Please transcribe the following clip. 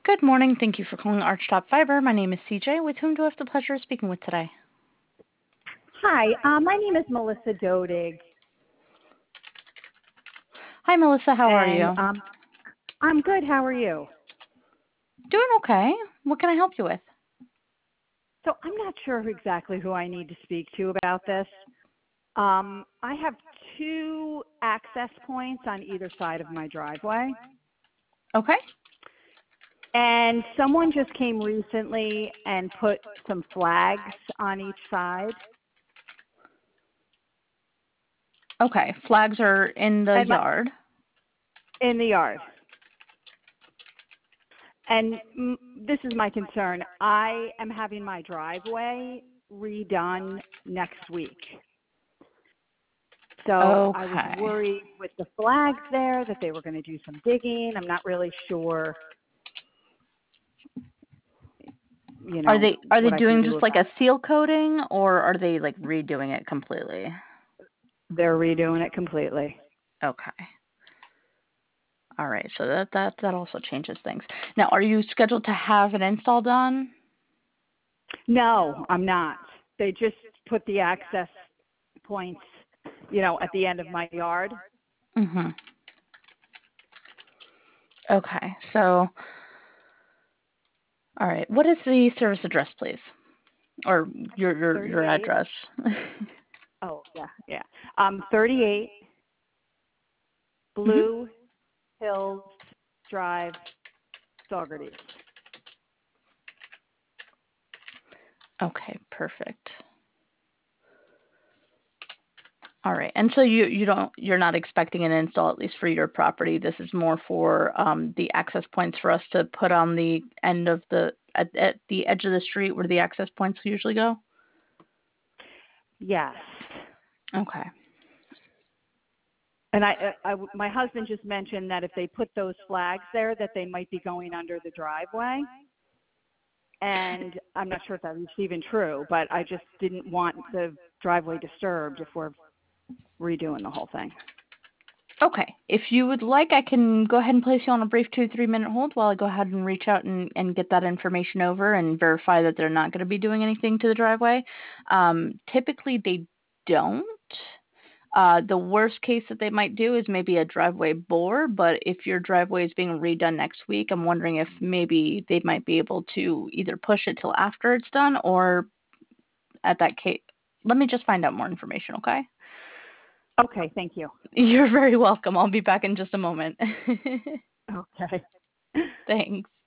Good morning. Thank you for calling Archtop Fiber. My name is CJ. With whom do I have the pleasure of speaking with today? Hi, my name is Melissa Dodig, Hi, Melissa. How are and you? I'm good. How are you? Doing okay. What can I help you with? So I'm not sure exactly who I need to speak to about this. I have two access points on either side of my driveway, Okay. and someone just came recently and put some flags on each side. Okay. Flags are in the And yard. in the yard. And this is my concern. I am having my driveway redone next week. So I was Okay. worried with the flags there that they were going to do some digging. I'm not really sure, Are they what I can doing do just like about a it. seal coating, or are they like redoing it completely? They're redoing it completely. Okay. All right. So that also changes things. Now, are you scheduled to have an install done? No, I'm not. They just put the access points, at the end of my yard. Mhm. Okay. So, all right. What is the service address, please? Or your 38. address? Oh, yeah. 38 Mhm. Blue Hills Drive, Saugerties. Okay, perfect. All right. And so you're not expecting an install, at least for your property. This is more for the access points for us to put on the end of at the edge of the street where the access points usually go. Yes. Okay. And my husband just mentioned that if they put those flags there, that they might be going under the driveway. And I'm not sure if that's even true, but I just didn't want the driveway disturbed if we're redoing the whole thing. Okay. If you would like, I can go ahead and place you on a brief 2 to 3 minute hold while I go ahead and reach out and get that information over and verify that they're not going to be doing anything to the driveway. Typically, they don't. The worst case that they might do is maybe a driveway bore, but if your driveway is being redone next week, I'm wondering if maybe they might be able to either push it till after it's done or at that case. Let me just find out more information, okay? Okay, thank you. You're very welcome. I'll be back in just a moment. Okay. Thanks.